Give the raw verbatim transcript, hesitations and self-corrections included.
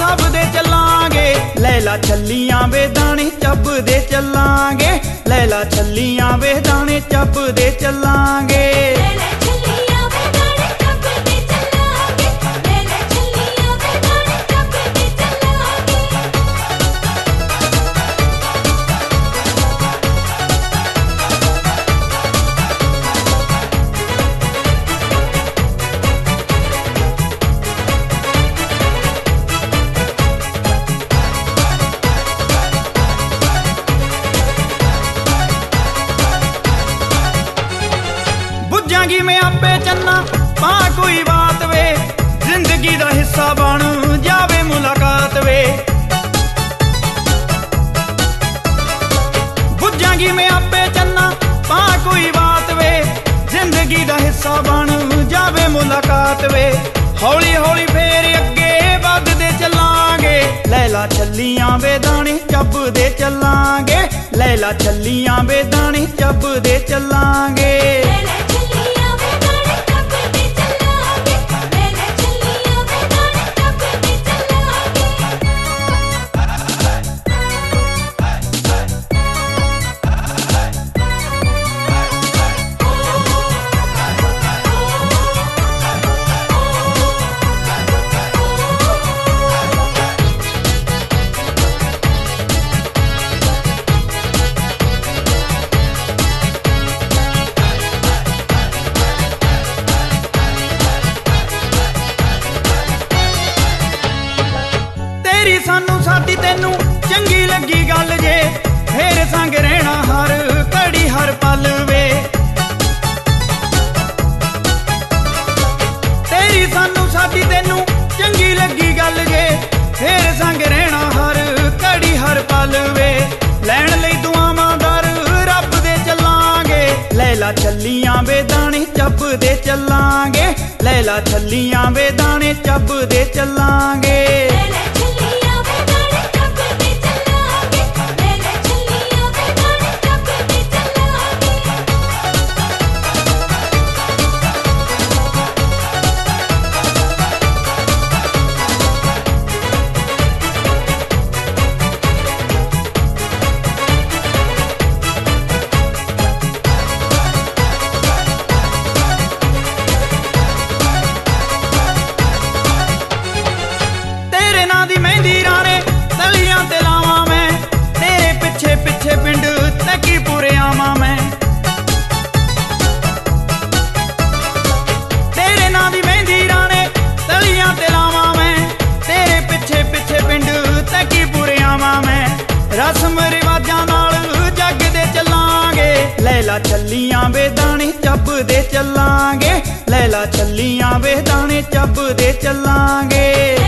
सबदे चलांगे, लैला छल्लियां वे दाने चबदे चलांगे, लैला छल्लियां वे दाने चबदे चलांगे। बुझांगी मैं आपे चन्ना पा कोई बात वे, जिंदगी दा हिस्सा बन जावे मुलाकात वे। बुझांगी मैं आपे चन्ना पा कोई बात वे, जिंदगी दा हिस्सा बन जावे मुलाकात वे। हौली हौली फेर अगे बधदे चलांगे, लैला छल्लियां वे दाने चबदे चलांगे, लैला छल्लियां वे दाने चबदे चलांगे। तेरी सानू साडी तेनू चंगी लगी गल जे, फेर संग रहना हर घड़ी हर पल वे। तेरी सानू साडी तेनू चंगी लगी गल जे, फेर संग रहना हर घड़ी हर पल वे। लैण लई दुआवां दर रब दे चलांगे, लैला छल्लियां वे दाने चबदे चलांगे, लैला छल्लियां वे दाने चबदे चलांगे। मेहंदी राने तलियां ते लावां मैं, तेरे पिछे पिछे पिंड तकी पूरे आवां मैं। तेरे नां दी मेहंदी राने तलियां ते लावां मैं, तेरे पिछे पिछे पिंड तकी पूरे आवां मैं। रस्म रिवाजां नाल जग दे चलांगे, लैला छल्लियां वे दाने चबदे चलांगे, लैला छल्लियां वे दाने चबदे चलांगे।